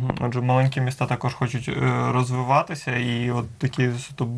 Отже, маленькі міста також хочуть розвиватися, і от такі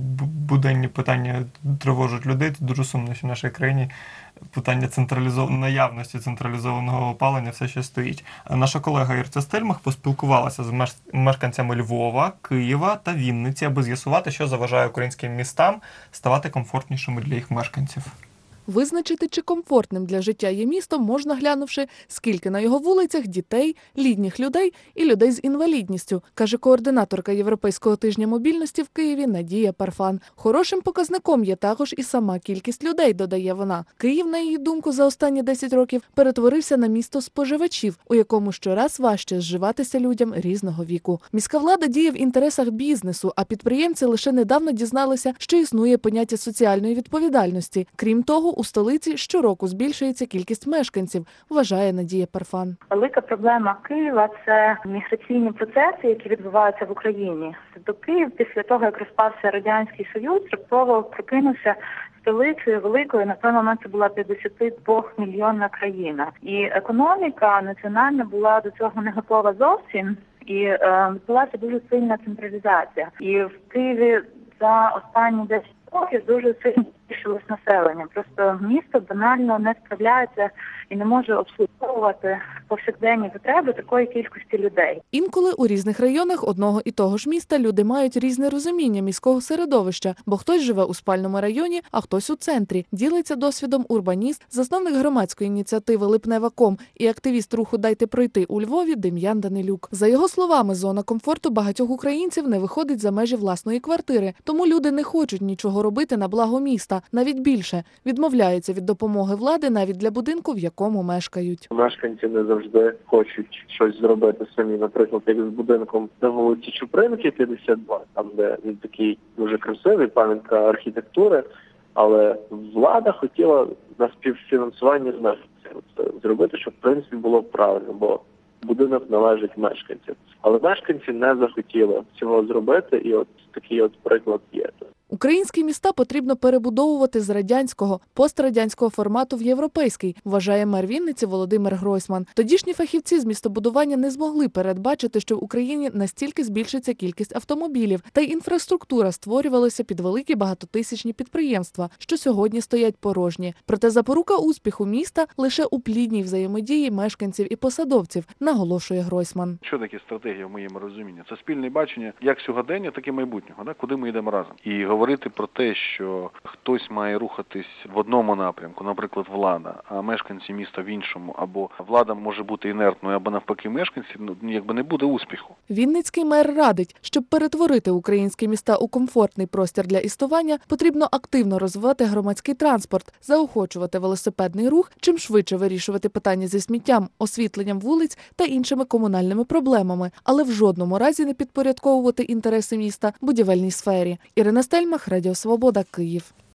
буденні питання тривожать людей. Це дуже сумно, що в нашій країні питання наявності централізованого опалення все ще стоїть. Наша колега Ірця Стельмах поспілкувалася з мешканцями Львова, Києва та Вінниці, аби з'ясувати, що заважає українським містам ставати комфортнішими для їх мешканців. Визначити, чи комфортним для життя є місто, можна глянувши, скільки на його вулицях дітей, літніх людей і людей з інвалідністю, каже координаторка Європейського тижня мобільності в Києві Надія Парфан. Хорошим показником є також і сама кількість людей, додає вона. Київ, на її думку, за останні 10 років перетворився на місто споживачів, у якому щораз важче зживатися людям різного віку. Міська влада діє в інтересах бізнесу, а підприємці лише недавно дізналися, що існує поняття соціальної відповідальності. Крім того, у столиці щороку збільшується кількість мешканців, вважає Надія Парфан. Велика проблема Києва – це міграційні процеси, які відбуваються в Україні. Тобто Київ після того, як розпався Радянський Союз, раптово прокинувся столицею великою. На той момент це була 52-мільйонна країна. І економіка національна була до цього не готова зовсім. І відбулася дуже сильна централізація. І в Києві за останні 10 років дуже сильно збільшилось населення. Просто місто банально не справляється і не може обслуговувати повсякденні потреби такої кількості людей. Інколи у різних районах одного і того ж міста люди мають різне розуміння міського середовища, бо хтось живе у спальному районі, а хтось у центрі. Ділиться досвідом урбаніст, засновник громадської ініціативи «Липнева.ком» і активіст руху «Дайте пройти» у Львові Дем'ян Данилюк. За його словами, зона комфорту багатьох українців не виходить за межі власної квартири, тому люди не хочуть нічого робити на благо міста, навіть більше. Відмовляються від допомоги влади навіть для будинку, в якому мешкають. Мешканці не завжди хочуть щось зробити самі. Наприклад, як з будинком на вулиці Чупринки, 52, там де він такий дуже красивий, пам'ятка архітектури, але влада хотіла на співфінансування з мешканців зробити, щоб в принципі було правильно, бо будинок належить мешканцям. Але мешканці не захотіли цього зробити, і от такий от приклад є. Українські міста потрібно перебудовувати з радянського, пострадянського формату в європейський, вважає мер Вінниці Володимир Гройсман. Тодішні фахівці з містобудування не змогли передбачити, що в Україні настільки збільшиться кількість автомобілів, та й інфраструктура створювалася під великі багатотисячні підприємства, що сьогодні стоять порожні. Проте запорука успіху міста лише у плідній взаємодії мешканців і посадовців, наголошує Гройсман. Що таке стратегія в моєму розумінні? Це спільне бачення як сьогодення, так і майбутнього, куди ми йдемо разом. І говорити про те, що хтось має рухатись в одному напрямку, наприклад, влада, а мешканці міста в іншому, або влада може бути інертною, або навпаки мешканці, якби не буде успіху. Вінницький мер радить, щоб перетворити українські міста у комфортний простір для істування, потрібно активно розвивати громадський транспорт, заохочувати велосипедний рух, чим швидше вирішувати питання зі сміттям, освітленням вулиць та іншими комунальними проблемами, але в жодному разі не підпорядковувати інтереси міста будівельній сфері. Ірина Стельмах, Радіо Свобода, Київ.